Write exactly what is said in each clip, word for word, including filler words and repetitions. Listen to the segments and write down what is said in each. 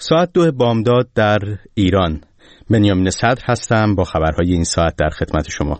ساعت دو بامداد در ایران. بنیامین صدر هستم با خبرهای این ساعت در خدمت شما.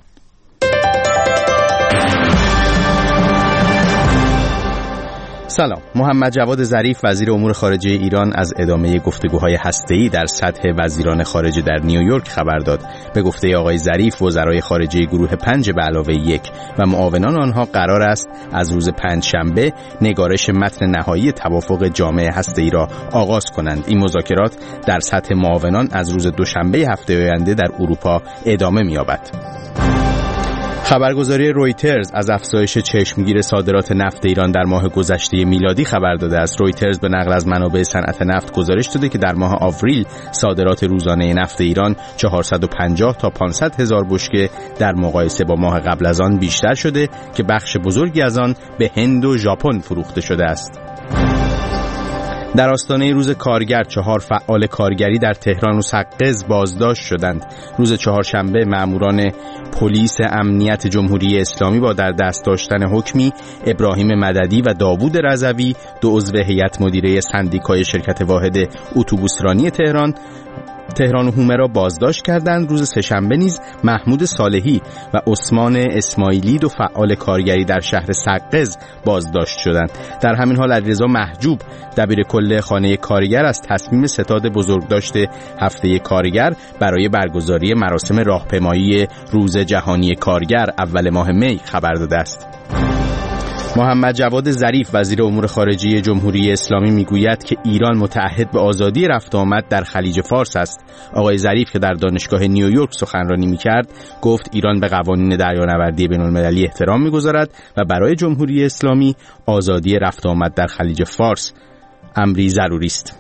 سلام. محمد جواد ظریف وزیر امور خارجه ایران از ادامه گفتگوهای هسته‌ای در سطح وزیران خارجه در نیویورک خبر داد. به گفته آقای ظریف، وزرای خارجه گروه پنج به علاوه یک و معاونان آنها قرار است از روز پنجشنبه نگارش متن نهایی توافق جامع هسته‌ای را آغاز کنند. این مذاکرات در سطح معاونان از روز دوشنبه هفته آینده در اروپا ادامه می‌یابد. خبرگزاری رویترز از افزایش چشمگیر صادرات نفت ایران در ماه گذشته میلادی خبر داده است. رویترز به نقل از منابع صنعت نفت گزارش داده که در ماه آوریل صادرات روزانه نفت ایران چهارصد و پنجاه تا پانصد هزار بشکه در مقایسه با ماه قبل از آن بیشتر شده که بخش بزرگی از آن به هند و ژاپن فروخته شده است. در آستانه روز کارگر چهار فعال کارگری در تهران و سقز بازداشت شدند. روز چهارشنبه ماموران پلیس امنیت جمهوری اسلامی با در دست داشتن حکمی ابراهیم مددی و داوود رضوی، دو عضو هیئت مدیره سندیکای شرکت واحد اتوبوسرانی تهران تهران و هومه را بازداشت کردند. روز سه‌شنبه نیز محمود صالحی و عثمان اسماعیلی، دو فعال کارگری در شهر سقز بازداشت شدند. در همین حال علیرضا محجوب، دبیر کل خانه کارگر، از تصمیم ستاد بزرگداشت هفته کارگر برای برگزاری مراسم راهپیمایی روز جهانی کارگر اول ماه می خبر داده است. محمد جواد ظریف وزیر امور خارجه جمهوری اسلامی میگوید که ایران متعهد به آزادی رفت و آمد در خلیج فارس است. آقای ظریف که در دانشگاه نیویورک سخنرانی میکرد گفت ایران به قوانین دریانوردی بین‌المللی احترام میگذارد و برای جمهوری اسلامی آزادی رفت و آمد در خلیج فارس امری ضروری است.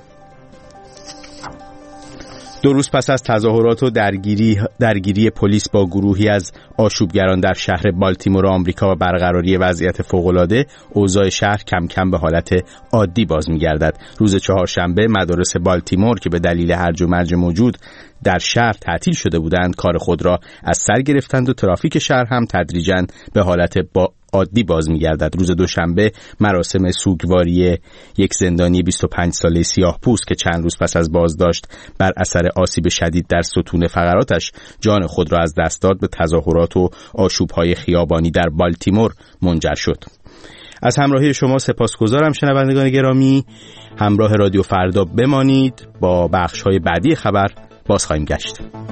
دو روز پس از تظاهرات و درگیری درگیری پلیس با گروهی از آشوبگران در شهر بالتیمور آمریکا و برقراری وضعیت فوق‌العاده، اوضاع شهر کم کم به حالت عادی باز می‌گردد. روز چهارشنبه مدارس بالتیمور که به دلیل هرج و مرج موجود در شهر تعطیل شده بودند کار خود را از سر گرفتند و ترافیک شهر هم تدریجاً به حالت با عادی باز می‌گردد. روز دوشنبه مراسم سوگواری یک زندانی بیست و پنج ساله سیاه‌پوست که چند روز پس از بازداشت بر اثر آسیب شدید در ستون فقراتش جان خود را از دست داد به تظاهرات و آشوب‌های خیابانی در بالتیمور منجر شد. از همراهی شما سپاسگزارم شنوندگان گرامی. همراه رادیو فردا بمانید. با بخش‌های بعدی خبر باز خواهیم گشت.